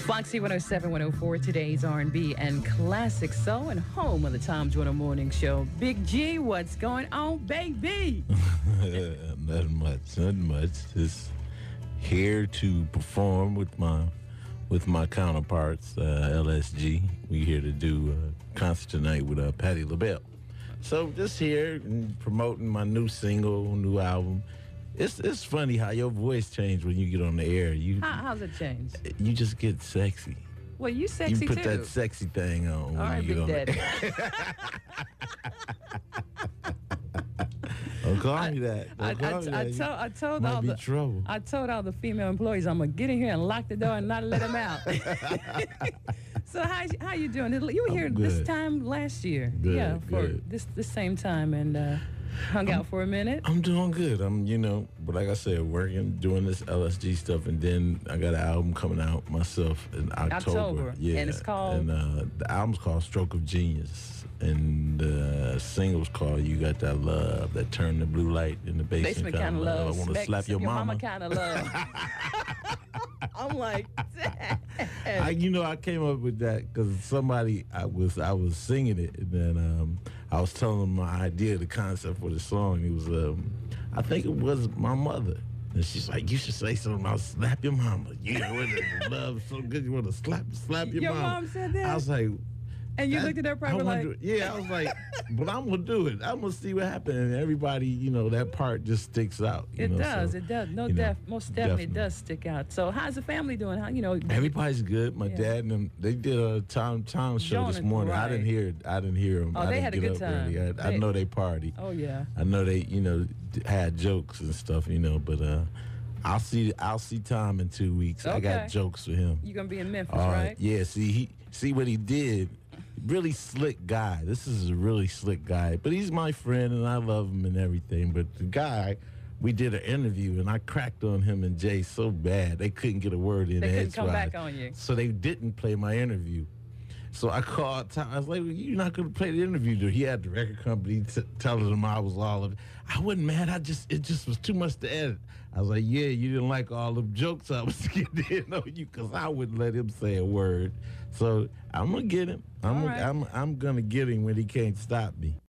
Foxy 107, 104, today's R&B and classic soul, and home of the Tom Joyner Morning Show. Big G, what's going on, baby? Nothing much. Just here to perform with my counterparts, LSG. We here to do a concert tonight with Patti LaBelle. So just here and promoting my new single, new album. It's funny how your voice changed when you get on the air. How's it change? You just get sexy. Well, you sexy You put too. that sexy thing on when All right, you get Big on Daddy. Don't call me that. I told Might all be the trouble. I told all the female employees I'm gonna get in here and lock the door and not let them out. So how you doing? You were here this good. time last year. Good, yeah, for good. this same time, and hung out for a minute. I'm doing good. But like I said, working, doing this LSG stuff, and then I got an album coming out myself in October. Yeah, And it's called? And the album's called Stroke of Genius, and the single's called You Got That Love That Turned the Blue Light in the Basement Kind of love. I want to slap your mama. Kind of love. I'm like, I came up with that because I was singing it, and then I was telling them my idea, the concept for the song. It was, I think it was my mother, and she's like, "You should say something about slap your mama. You know, when love so good, you want to slap your your mama." mom said that? I was like, and you looked at her probably like, I was like, but I'm gonna do it. I'm gonna see what happens. And everybody, that part just sticks out. It does. Most definitely it does stick out. So how's the family doing? How Everybody's good. My dad and them, they did a Tom show this morning. Right. I didn't hear them. Oh, they had a good time. I know they party. Oh yeah. I know they, had jokes and stuff, but I'll see Tom in 2 weeks. Okay. I got jokes for him. You're gonna be in Memphis, right? Yeah. See what he did. Really slick guy. This is a really slick guy, but he's my friend and I love him and everything. But the guy, we did an interview and I cracked on him and Jay so bad they couldn't get a word in. They couldn't come back on you. So they didn't play my interview. So I called Tom. I was like, well, "You're not going to play the interview." He had the record company telling him I was all of it. I wasn't mad. It just was too much to edit. I was like, "Yeah, you didn't like all the jokes I was getting in on you because I wouldn't let him say a word." So I'm gonna get him. I'm gonna get him when he can't stop me.